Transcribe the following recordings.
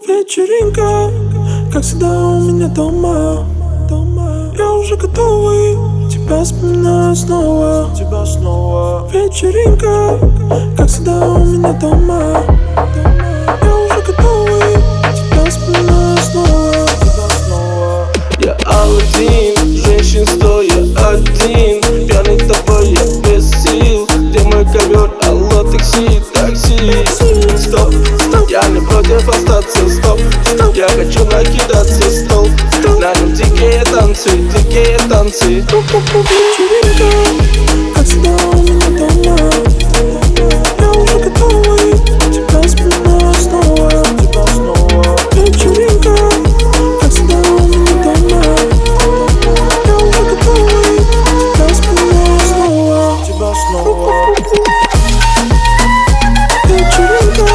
Вечеринка, как всегда у меня дома. Я уже готовый, тебя вспоминаю снова. Вечеринка, как всегда у меня дома. Я уже готовый, тебя вспоминаю снова. Я Алладин, женщин стоя один. Пьяный тобой, я без сил. Где мой ковер, алло, такси, такси. Стоп, я не против остаться, стоп. Я хочу накидаться, стол. На нем дикие танцы, дикие танцы. Вечеринка, как всегда у меня дома. Я уже готовый, тебя вспоминаю снова. Вечеринка, как всегда у меня дома. Я уже готовый, тебя вспоминаю снова. Вечеринка,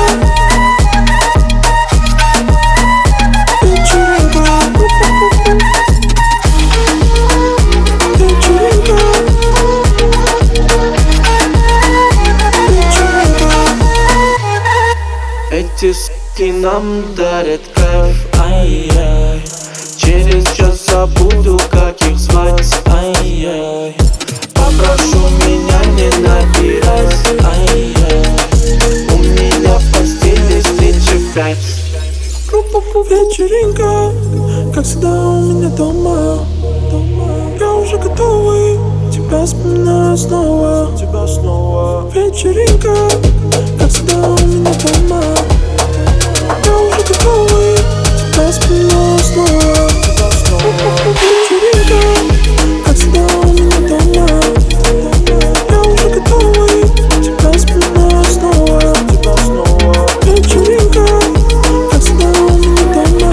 эти суки нам дарят кайф, ай-яй. Через час забуду, как их звать, ай-яй. Попрошу меня не набирать, ай-яй. У меня в постели встреча в 5. вечеринка, как всегда у меня дома. Я уже готовый, тебя вспоминаю снова. Вечеринка, как всегда у меня дома. Я уже готовый, тебя вспоминаю снова. Вечеринка, как всегда у меня дома. Я уже готовый, тебя вспоминаю снова. Вечеринка, как всегда у меня дома.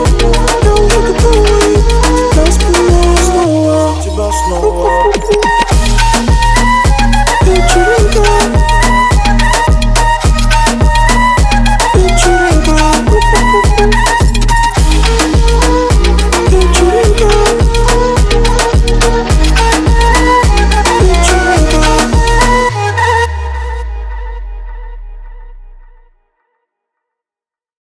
Я уже готовый, тебя вспоминаю снова.